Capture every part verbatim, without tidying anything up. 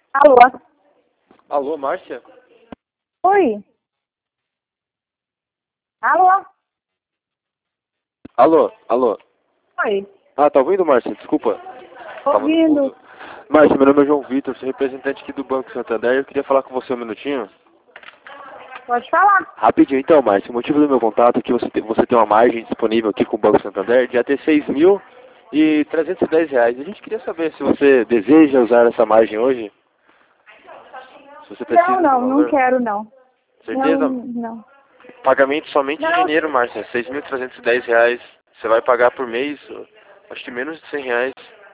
Alô? Alô, Márcia? Oi? Alô? Alô, alô. Oi? Ah, tá ouvindo, Márcia? Desculpa. Tava no Ouvindo? fundo. Márcia, meu nome é João Vitor, sou representante aqui do Banco Santander. Eu queria falar com você um minutinho. Pode falar. Rapidinho então, Márcia. O motivo do meu contato é que você tem, você tem uma margem disponível aqui com o Banco Santander de até seis mil e trezentos e dez reais. A gente queria saber se você deseja usar essa margem hoje. Se você precisa Não, do não, não valor. quero não. Certeza? Não, não. Pagamento somente em Não, janeiro, Márcia. seis mil trezentos e dez reais. Você vai pagar por mês, acho que menos de cem reais.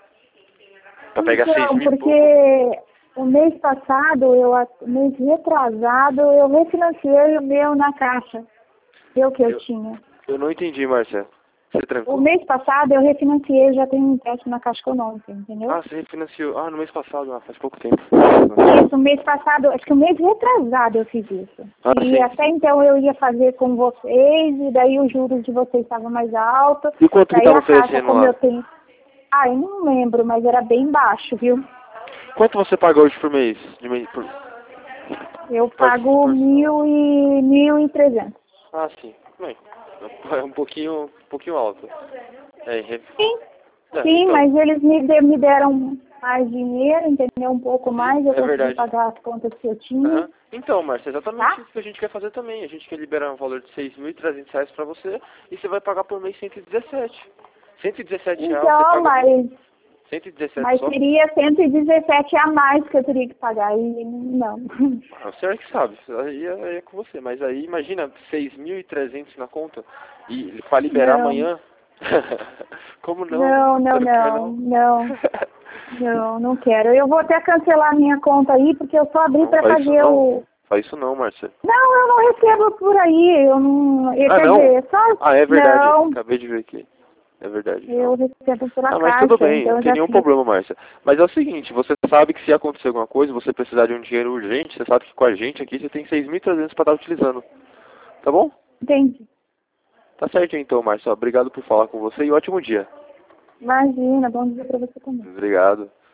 Pra pegar seis então, mil e porque pouco. o mês passado, eu, o mês retrasado, eu refinanciei o meu na caixa. Eu que eu Eu, tinha. eu não entendi, Márcia. Você O trancou? mês passado eu refinanciei, já tenho um empréstimo na Caixa Econômica, entendeu? Ah, você refinanciou. Ah, no mês passado, ah, faz pouco tempo. Isso, o mês passado, acho que o mês retrasado eu fiz isso. Ah, E sim, até sim. então eu ia fazer com vocês, e daí os juros de vocês estavam mais altos. E quanto que Daí tava a caixa, oferecendo como eu lá? tenho... Ah, eu não lembro, mas era bem baixo, viu? Quanto você paga hoje por mês? De mês por... Eu Partici- pago parcial. mil e mil e trezentos. Ah, sim. Bem, é um pouquinho, um pouquinho alto. É, re... Sim, é, sim, então, mas eles me, de- me deram mais dinheiro, entendeu? Um pouco sim, mais, eu é consegui verdade. pagar as contas que eu tinha, Aham. Então, Márcia, é exatamente tá? isso que a gente quer fazer também. A gente quer liberar um valor de seis mil e trezentos reais pra você e você vai pagar por mês cento e dezessete. cento e dezessete reais você Então, paga mas, cento e dezessete mas só? seria cento e dezessete a mais que eu teria que pagar, e não. Ah, o senhor é que sabe, aí é, aí é com você. Mas aí imagina seis mil e trezentos na conta e pra liberar Não, amanhã. Como não? não, não, Você não quer não, não? não, não, não quero. Eu vou até cancelar minha conta aí, porque eu só abri Não, para faz isso fazer não. o... Faz isso não, Márcia. Não, eu não recebo por aí, eu não... Eu, Ah, quer não? dizer, só... Ah, é verdade. Não, Acabei de ver aqui. É verdade, eu não. recebo pela Ah, mas tudo caixa, bem, então não eu tem já nenhum fiz. problema, Márcia. Mas é o seguinte, você sabe que se acontecer alguma coisa, você precisar de um dinheiro urgente, você sabe que com a gente aqui você tem seis mil e trezentos para estar utilizando. Tá bom? Entendi. Tá certo então, Márcia. Obrigado por falar com você e ótimo dia. Imagina, bom dia para você também. Obrigado.